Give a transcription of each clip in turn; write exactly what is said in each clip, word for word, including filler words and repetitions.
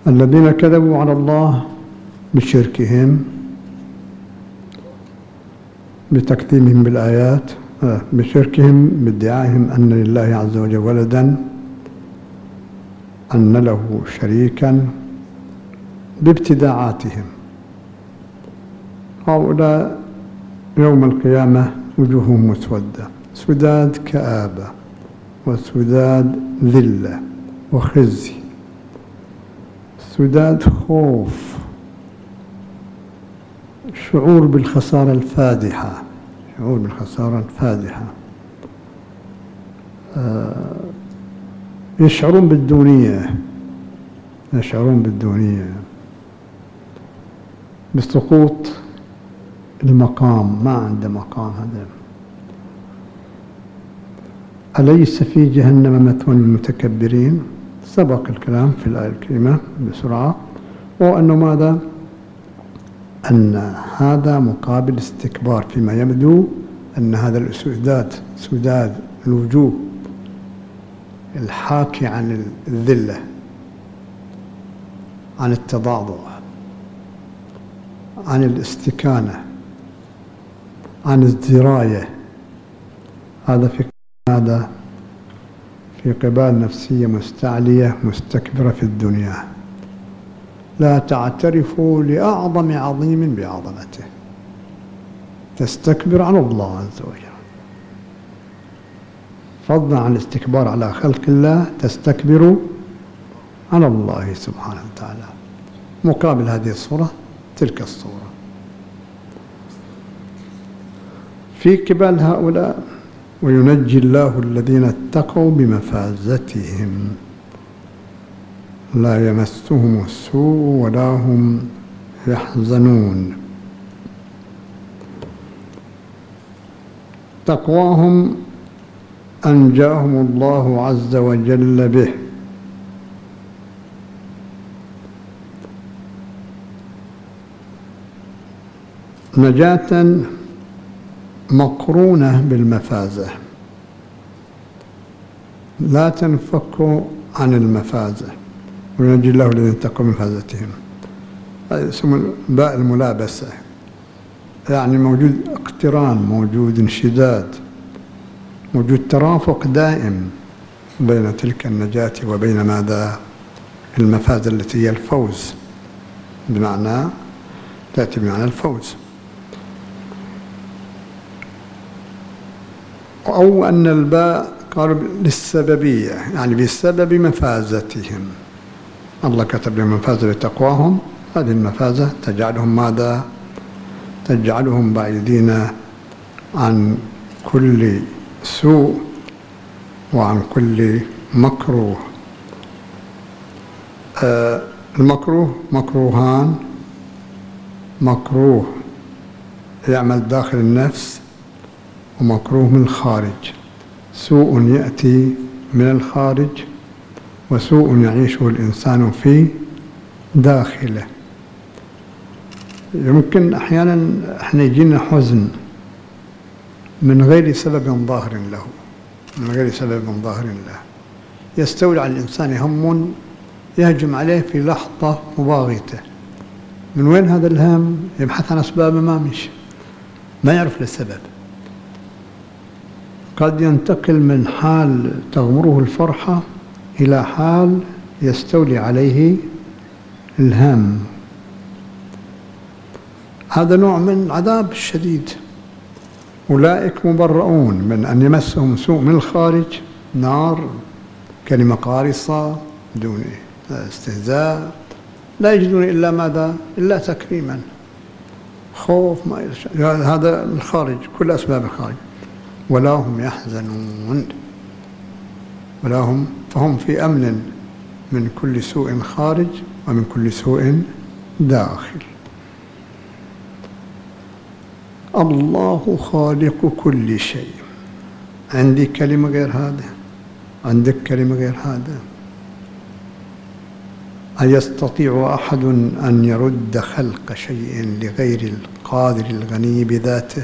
الذين كذبوا على الله بشركهم، بتكذيبهم بالآيات، بشركهم بادعائهم أن لله عز وجل ولدا، أن له شريكا، بابتداعاتهم. هؤلاء يوم القيامة وجوههم مسودة، سداد كآبة وسداد ذلة وخزي، سداد خوف، شعور بالخسارة الفادحة، شعور بالخسارة الفادحة. يشعرون بالدونية، يشعرون بالدونية، بسقوط المقام، ما عنده مقام هذا. أليس في جهنم مثوى للمتكبرين؟ سبق الكلام في الآية الكريمة بسرعة، وأنه ماذا؟ أن هذا مقابل استكبار، فيما يبدو أن هذا السداد، سداد الوجوه الحاكي عن الذلة، عن التضاضع، عن الاستكانة، عن الدراية، هذا في هذا في قبال نفسية مستعلية مستكبرة في الدنيا، لا تعترفوا لأعظم عظيم بعظمته، تستكبر عن الله عز وجل، فضلا عن الاستكبار على خلق الله تستكبر على الله سبحانه وتعالى. مقابل هذه الصورة تلك الصورة. في قبال هؤلاء وينجي الله الذين اتقوا بمفازتهم لا يمسهم السوء ولا هم يحزنون. تقواهم أنجاهم الله عز وجل به، نجاة مقرونة بالمفازة، لا تنفك عن المفازة. وينجي الله الذين اتقوا بمفازتهم، هذا اسمه باء الملابسة، يعني موجود اقتران، موجود انشداد، موجود ترافق دائم بين تلك النجاة وبين ماذا؟ المفازة التي هي الفوز، بمعنى تأتي بمعنى الفوز. أو أن الباء قالوا للسببية، يعني بسبب مفازتهم، الله كتب لهم مفازة لتقواهم، هذه المفازة تجعلهم ماذا؟ تجعلهم بعيدين عن كل سوء وعن كل مكروه. آه المكروه مكروهان، مكروه يعمل داخل النفس ومكروه من الخارج، سوء يأتي من الخارج وسوء يعيشه الإنسان في داخله. يمكن أحيانا احنا يجينا حزن من غير سبب ظاهر له، من غير سبب ظاهر له، يستولي على الإنسان هم يهجم عليه في لحظة مباغتة. من وين هذا الهم؟ يبحث عن أسباب ما مش ما يعرف للسبب. قد ينتقل من حال تغمره الفرحة إلى حال يستولي عليه الهم. هذا نوع من العذاب الشديد. أولئك مبرؤون من أن يمسهم سوء من الخارج، نار، كلمة قارصة، دون استهزاء، لا يجدون إلا ماذا؟ إلا تكريما، خوف، ما هذا الخارج، كل أسباب الخارج. ولا هم يحزنون، ولا هم، فهم في أمن من كل سوء خارج ومن كل سوء داخل. الله خالق كل شيء. عندي كلمة غير هذا، عندك كلمة غير هذا. أيستطيع أحد أن يرد خلق شيء لغير القادر الغني بذاته؟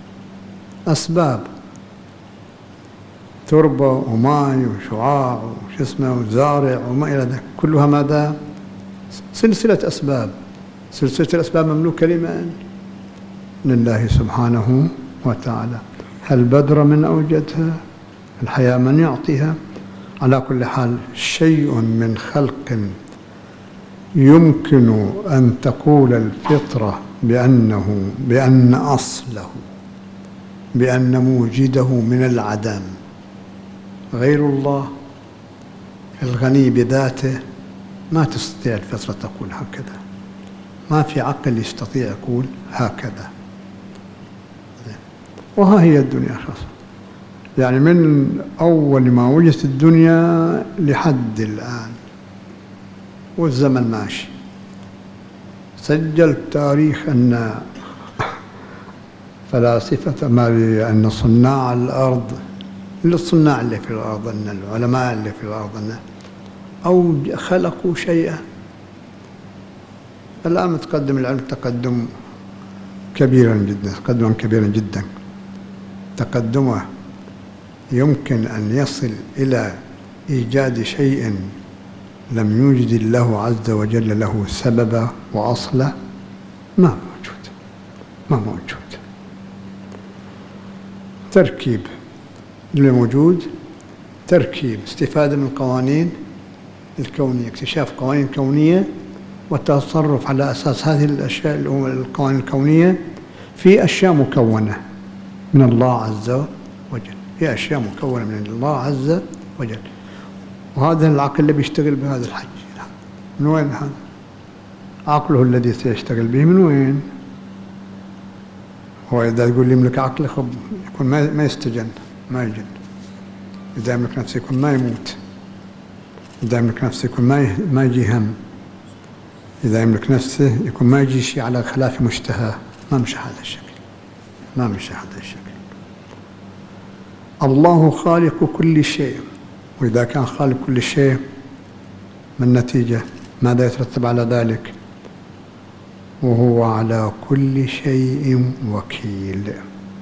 أسباب، تربة وماء وشعاع شو اسمه زارع وما إلى ذلك، كلها ماذا؟ سلسلة أسباب. سلسلة الأسباب مملوكة لمن؟ لله سبحانه وتعالى. هل بدر من أوجدها؟ الحياة من يعطيها؟ على كل حال شيء من خلق يمكن أن تقول الفطرة بأنه بأن أصله بأن موجده من العدم غير الله الغني بذاته، ما تستطيع الفطرة تقول هكذا، ما في عقل يستطيع يقول هكذا. وها هي الدنيا خاصة، يعني من أول ما وجدت الدنيا لحد الآن والزمن ماشي. سجل تاريخ أن فلاسفة ما أن صناع الأرض، الصناع اللي في الأرض، أن العلماء اللي في الأرض أن أو خلقوا شيئا. الآن متقدم العلم تقدم كبيرا جدا، تقدما كبيرا جدا. تقدمه يمكن أن يصل إلى إيجاد شيء لم يوجد الله عز وجل له سببا وأصلا، ما موجود، ما موجود. تركيب اللي موجود تركيب، استفادة من القوانين الكونية، اكتشاف قوانين كونية والتصرف على أساس هذه الأشياء القوانين الكونية في أشياء مكونة من الله عز وجل، في أشياء مكونة من الله عز وجل. وهذا العقل اللي بيشتغل بهذا الحج من وين هذا؟ عقله الذي سيشتغل به من وين؟ هو إذا يقول لي يملك عقل خب يكون ما يستجن، ما يجن. إذا يملك نفسه يكون ما يموت. إذا يملك نفسه يكون ما ما يجي هم. إذا يملك نفسه يكون ما يجي شيء على خلاف مشتهاه. ما مشى هذا الشكل، ما مشى هذا الشكل. الله خالق كل شيء، وإذا كان خالق كل شيء ما النتيجة؟ ماذا يترتب على ذلك؟ وهو على كل شيء وكيل.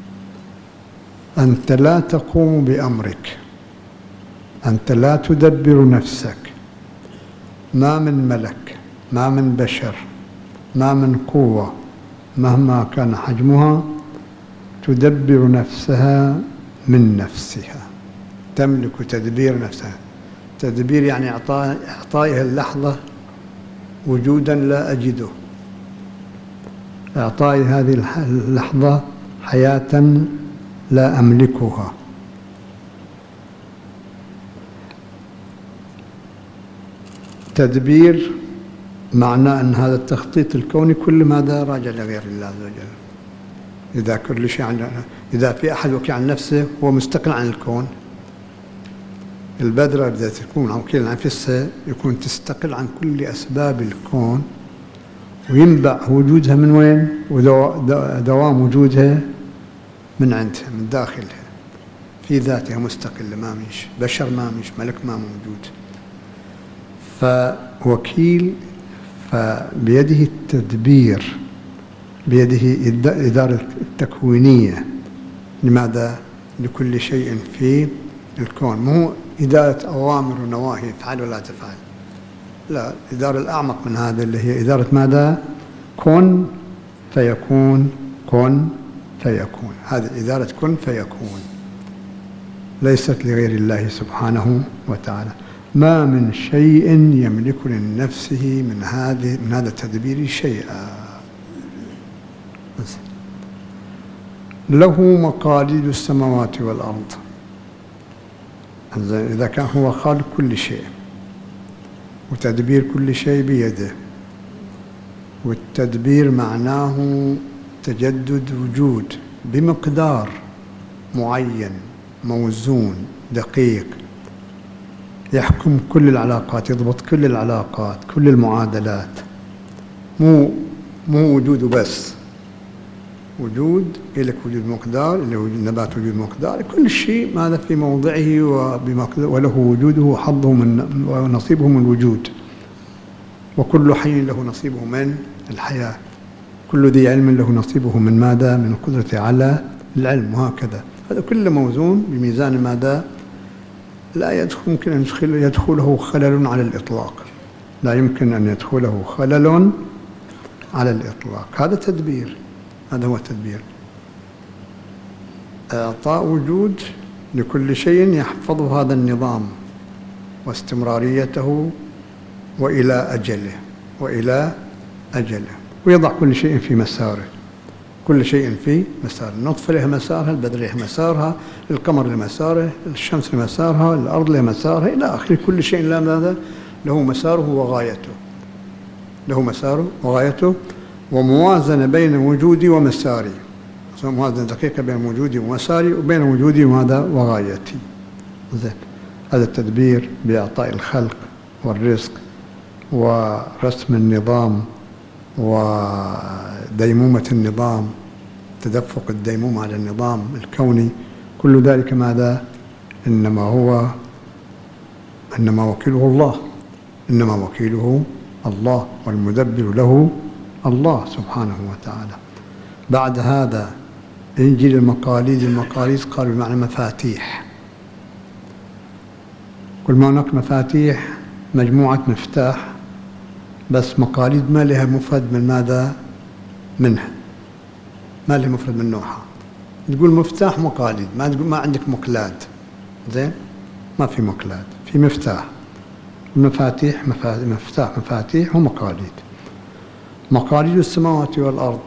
أنت لا تقوم بأمرك، أنت لا تدبر نفسك، ما من ملك، ما من بشر، ما من قوة مهما كان حجمها تدبر نفسها من نفسها، تملك تدبير نفسها. تدبير يعني إعطاء إعطائها اللحظة وجودا لا أجده، إعطاء هذه اللحظة حياة لا أملكها. تدبير معناه أن هذا التخطيط الكوني كل ماذا راجع لغير الله عز وجل. إذا كل شيء عن إذا في أحد وكيل عن نفسه هو مستقل عن الكون. البذرة إذا تكون وكيل عن نفسها يكون تستقل عن كل أسباب الكون وينبع وجودها من وين؟ ودوام وجودها من عندها، من داخلها، في ذاتها مستقلة، ما مش بشر، ما مش ملك، ما موجود. فوكيل، فبيده التدبير، بيده الإدارة التكوينية. لماذا؟ لكل شيء في الكون، مو إدارة أوامر ونواهي افعل ولا تفعل، لا، الإدارة الأعمق من هذا اللي هي إدارة ماذا؟ كن فيكون، كن فيكون. هذه إدارة كن فيكون ليست لغير الله سبحانه وتعالى. ما من شيء يملك لنفسه من هذه من هذا التدبير شيئا. له مقاليد السماوات والأرض. إذا كان هو خالق كل شيء وتدبير كل شيء بيده، والتدبير معناه تجدد وجود بمقدار معين موزون دقيق يحكم كل العلاقات، يضبط كل العلاقات، كل المعادلات، مو مو وجوده بس، وجود إلك وجود مقدار، اللي وجود النبات وجود مقدار، كل شيء ماذا في موضعه وبمقدار، وله وجوده وحظه من ونصيبه من الوجود، وكل حي له نصيبه من الحياة، كل ذي علم له نصيبه من ماذا؟ من القدرة على العلم، وهكذا. هذا كله موزون بميزان ماذا؟ لا يدخل ممكن أن يدخل يدخله خلل على الإطلاق، لا يمكن أن يدخله خلل على الإطلاق. هذا تدبير، هذا هو التدبير، إعطاء وجود لكل شيء يحفظ هذا النظام واستمراريته وإلى أجله وإلى أجله، ويضع كل شيء في مساره، كل شيء في مساره. النطفة لها مسارها، البذرة لها مسارها، القمر له مساره، الشمس له مسارها، الأرض لها مسارها إلى آخره. كل شيء لا ماذا له مساره وغايته، له مساره وغايته، وموازنة بين وجودي ومساري، موازنة دقيقة بين وجودي ومساري وبين وجودي وهذا وغايتي. زين، هذا التدبير بإعطاء الخلق والرزق ورسم النظام وديمومة النظام، تدفق الديمومة على النظام الكوني، كل ذلك ماذا؟ إنما هو إنما وكيله الله، إنما وكيله الله، والمدبر له الله سبحانه وتعالى. بعد هذا إنجيل المقاليد، المقاليد قالوا بمعنى مفاتيح. كل ما هناك مفاتيح مجموعة مفتاح، بس مقاليد ما لها مفرد من ماذا؟ منها، ما لها مفرد من نوعها. تقول مفتاح مقاليد، ما تقول ما عندك مقلاد. زين، ما في مقلاد، في مفتاح. المفاتيح مفتاح مفاتيح ومقاليد. مقاليد السماوات والأرض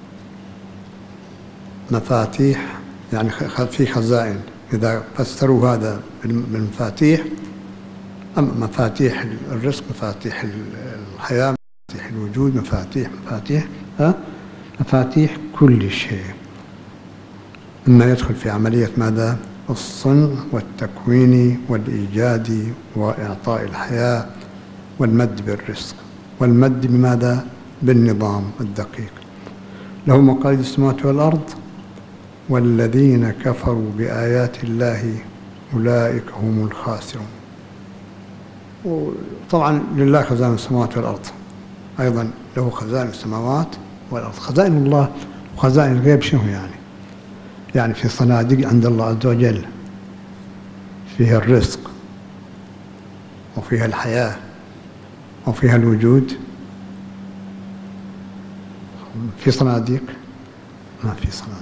مفاتيح، يعني في خزائن. إذا فسروا هذا بالمفاتيح، أما مفاتيح الرزق، مفاتيح الحياة، مفاتيح الوجود، مفاتيح مفاتيح ها مفاتيح كل شيء، مما يدخل في عملية ماذا؟ الصنع والتكوين والإيجاد وإعطاء الحياة والمد بالرزق، والمد بماذا؟ بالنظام الدقيق. له مقاليد السماوات والأرض، والذين كفروا بآيات الله أولئك هم الخاسرون. وطبعا لله خزائن السماوات والأرض، أيضا له خزائن السماوات والأرض. خزائن الله وخزائن الغيب شنو يعني؟ يعني في صناديق عند الله عز وجل، فيها الرزق وفيها الحياة وفيها الوجود. في صناديق؟ ما في صناديق.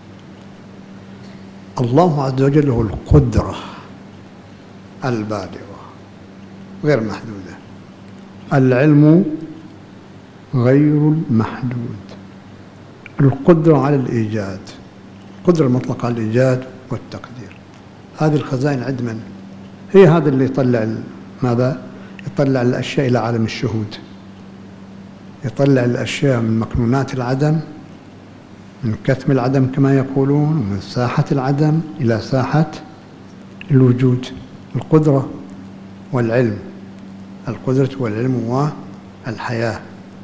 الله عز وجل له القدرة البالغة غير محدودة، العلم غير المحدود، القدرة على الإيجاد، القدرة المطلقة على الإيجاد والتقدير. هذه الخزائن عند من؟ هي هذا اللي يطلع ماذا؟ يطلع الأشياء إلى عالم الشهود، يطلع الأشياء من مكنونات العدم، من كتم العدم كما يقولون، ومن ساحة العدم إلى ساحة الوجود. القدرة والعلم، القدرة والعلم والحياة.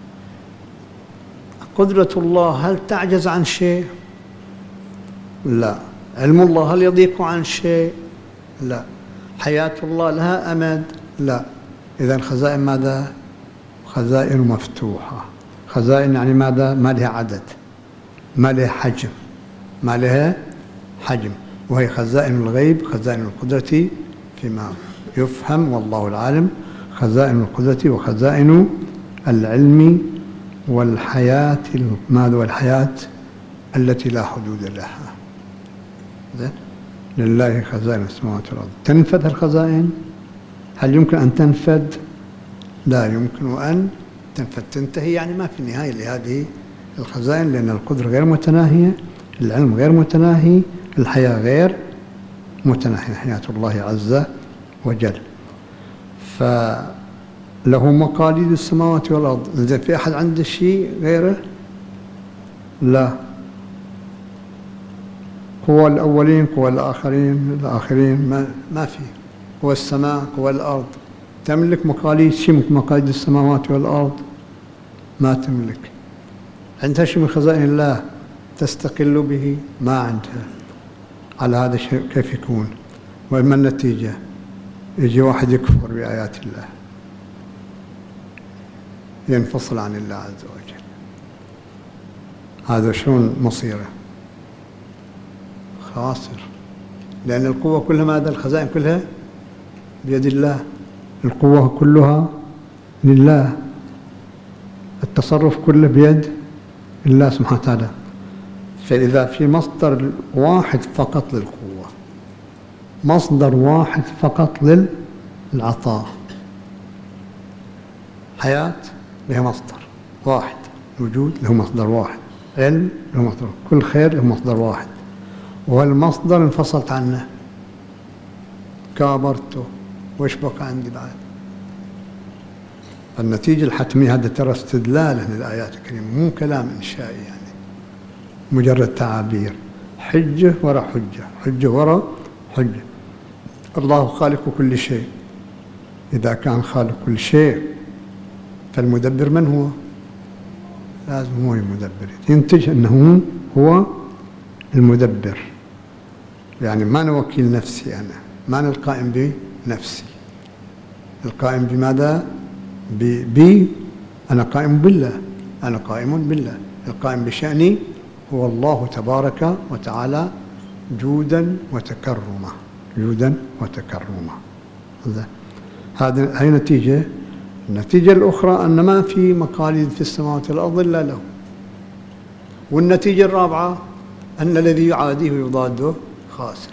قدرة الله هل تعجز عن شيء؟ لا. علم الله هل يضيق عن شيء؟ لا. حياة الله لها أمد؟ لا. إذن خزائن ماذا؟ خزائن مفتوحة. خزائن يعني ماذا؟ ما لها عدد، ما لها حجم، ما لها حجم، وهي خزائن الغيب، خزائن القدرة فيما يفهم والله العالم، خزائن القدرة وخزائن العلم والحياة، ماذا؟ والحياة التي لا حدود لها. زين، لله خزائن السماوات والأرض. تنفذ الخزائن؟ هل يمكن أن تنفذ؟ لا يمكن أن تنفذ، تنتهي، يعني ما في نهاية لهذه الخزائن، لأن القدرة غير متناهية، العلم غير متناهي، الحياة غير متناهية، حياة الله عز وجل. فله مقاليد السماوات والأرض. إذا في أحد عنده شيء غيره؟ لا. قوى الأولين، قوى الآخرين، الآخرين ما, ما في. قوى السماء، قوى الأرض. تملك مقاليد شيء من مقاليد السماوات والأرض؟ ما تملك. عندها شيء من خزائن الله تستقل به؟ ما عندها. على هذا الشيء كيف يكون؟ وما النتيجة؟ يجي واحد يكفر بآيات الله، ينفصل عن الله عز وجل. هذا شلون مصيره؟ خاسر، لأن القوة كلها ماذا؟ الخزائن كلها بيد الله، القوة كلها لله، التصرف كله بيد الله سبحانه وتعالى. فإذا في مصدر واحد فقط للقوة، مصدر واحد فقط للعطاء، حياة لها مصدر واحد، وجود له مصدر واحد، علم له مصدر، كل خير له مصدر واحد، والمصدر انفصلت عنه، كابرته وش بقى عندي بعد؟ النتيجة الحتمية هذا ترى استدلال للآيات الكريمة، مو كلام إنشائي يعني مجرد تعابير، حجة وراء حجة، حجة وراء حجة. الله خالق كل شيء، إذا كان خالق كل شيء فالمدبر من هو؟ لازم هو المدبر، ينتج أنه هو المدبر، يعني ما أنا وكيل نفسي، أنا ما أنا القائم بنفسي، القائم بماذا؟ بي، أنا قائم بالله، أنا قائم بالله، القائم بشأني هو الله تبارك وتعالى جودا وتكرما، جودا وتكرما. هذه هي نتيجة. النتيجة الأخرى أن ما في مقاليد في السماوات والأرض إلا له. والنتيجة الرابعة أن الذي يعاديه ويضاده خاسر،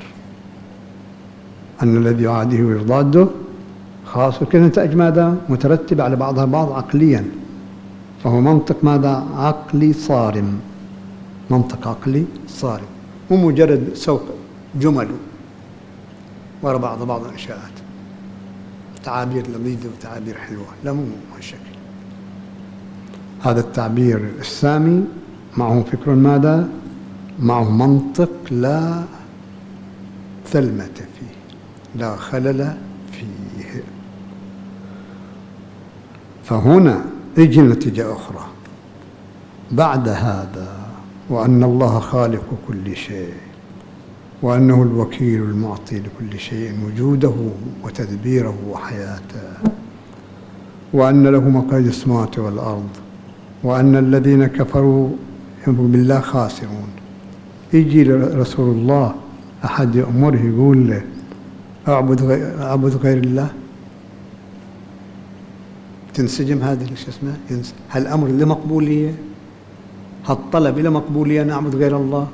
أن الذي يعاديه ويضاده خاسر. كل نتائج ماذا؟ مترتبة على بعضها بعض عقليا، فهو منطق ماذا؟ عقلي صارم، منطق عقلي صارم، مو مجرد سوق جمل وراء بعض بعض الإنشاءات، تعابير لذيذة وتعابير حلوة، لا مو هالشكل. هذا التعبير السامي معه فكر ماذا؟ معه منطق لا ثلمة فيه، لا خلل فيه. فهنا يجي نتيجة أخرى بعد هذا، وأن الله خالق كل شيء، وأنه الوكيل المعطي لكل شيء وجوده وتدبيره وحياته، وأن له مقاليد السماوات والأرض، وأن الذين كفروا بالله خاسرون. يجي رسول الله أحد يأمره يقول له أعبد غير, أعبد غير الله، تنسجم هذا شو اسمه؟ هل أمر لمقبولية؟ هالطلب إلى مقبولية نعبد غير الله؟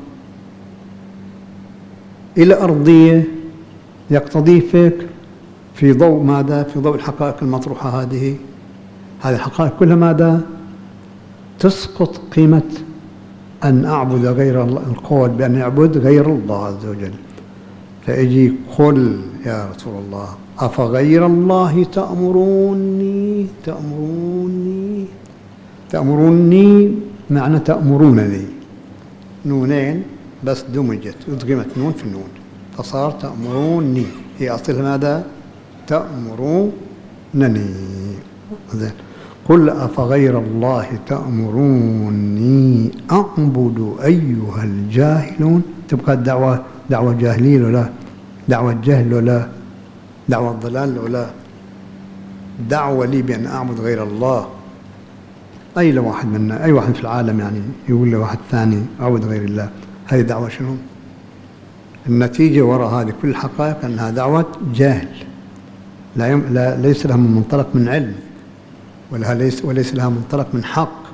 إلى أرضية يقتضي فكر في ضوء ماذا؟ في ضوء الحقائق المطروحة هذه. هذه الحقائق كلها ماذا؟ تسقط قيمة أن أعبد غير الله، القول بأن أعبد غير الله عز وجل. فيجي قل يا رسول الله أفغير الله تأمروني تأمروني تأمروني معنى تأمرونني، نونين بس دمجت ادغمت نون في النون فصار تأمروني، هي أصلها ماذا؟ تأمرونني. زين، قل أفغير الله تأمروني أعبد أيها الجاهلون. تبقى الدعوة دعوة جاهلية ولا دعوة جهل ولا دعوة ضلال ولا دعوة لي بأن أعبد غير الله. أي لواحد منا، أي واحد في العالم يعني يقول لواحد ثاني أعبد غير الله، هذه دعوة شنو؟ النتيجة وراء هذه كل الحقائق أنها دعوة جاهل، لا, يم... لا ليس لها من منطلق من علم، ولها ليس وليس لها منطلق من حق،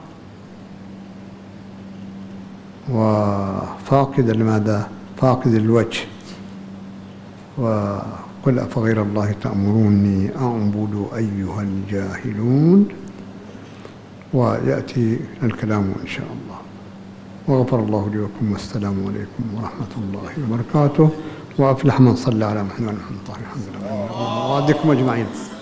وفاقد لماذا؟ فاقد الوجه. وقل أفغير الله تأمروني أعبد أيها الجاهلون، ويأتي الكلام إن شاء الله. وغفر الله لي ولكم، والسلام عليكم ورحمة الله وبركاته. وأفلح من صلى على محمد الحمد لله، وأعدكم أجمعين.